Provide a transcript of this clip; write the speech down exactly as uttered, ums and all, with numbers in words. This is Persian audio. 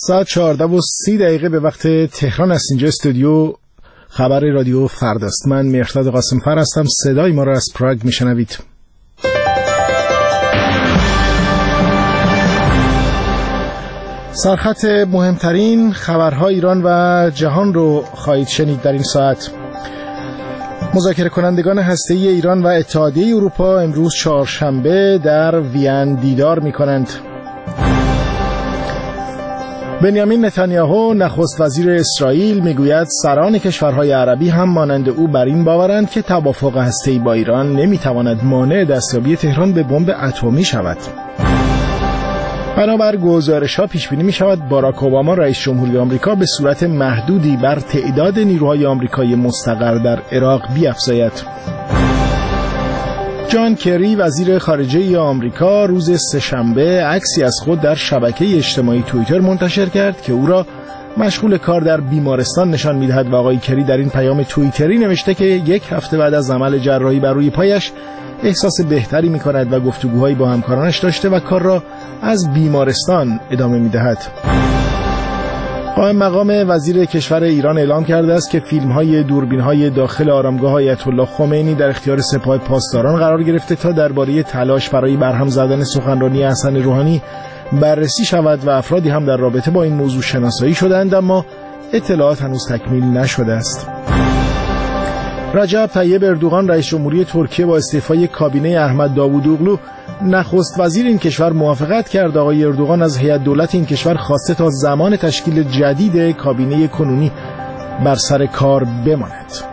ساعت چهارده و سی دقیقه به وقت تهران است. اینجا استودیو خبر رادیو فردا است. من مهرداد قاسم‌فر هستم. صدای ما را از پراگ میشنوید. سرخط مهمترین خبرهای ایران و جهان رو خواهید شنید در این ساعت. مذاکره کنندگان هسته‌ای ایران و اتحادیه اروپا امروز چهارشنبه در وین دیدار می‌کنند. بنیامین نتانیاهو نخست وزیر اسرائیل میگوید سران کشورهای عربی هم مانند او بر این باورند که توافق هسته‌ای با ایران نمیتواند مانع دستیابی تهران به بمب اتمی شود. بنابر گزارش‌ها پیش بینی می‌شود باراک اوباما رئیس جمهوری آمریکا به صورت محدودی بر تعداد نیروهای آمریکایی مستقر در عراق بیفزاید. جان کری وزیر خارجه آمریکا روز سه‌شنبه عکسی از خود در شبکه اجتماعی توییتر منتشر کرد که او را مشغول کار در بیمارستان نشان می‌دهد و آقای کری در این پیام توییتری نوشته که یک هفته بعد از عمل جراحی بر روی پایش احساس بهتری می‌کند و گفتگوهایی با همکارانش داشته و کار را از بیمارستان ادامه می‌دهد. قائم مقام وزیر کشور ایران اعلام کرده است که فیلم‌های دوربین‌های داخل آرامگاه آیت الله خمینی در اختیار سپاه پاسداران قرار گرفته تا درباره تلاش برای برهم زدن سخنرانی حسن روحانی بررسی شود و افرادی هم در رابطه با این موضوع شناسایی شدند، اما اطلاعات هنوز تکمیل نشده است. رجب طیب اردوغان رئیس جمهوری ترکیه با استعفای کابینه احمد داوودوغلو نخست وزیر این کشور موافقت کرد. آقای اردوغان از هیئت دولت این کشور خواسته تا زمان تشکیل جدید کابینه کنونی بر سر کار بماند.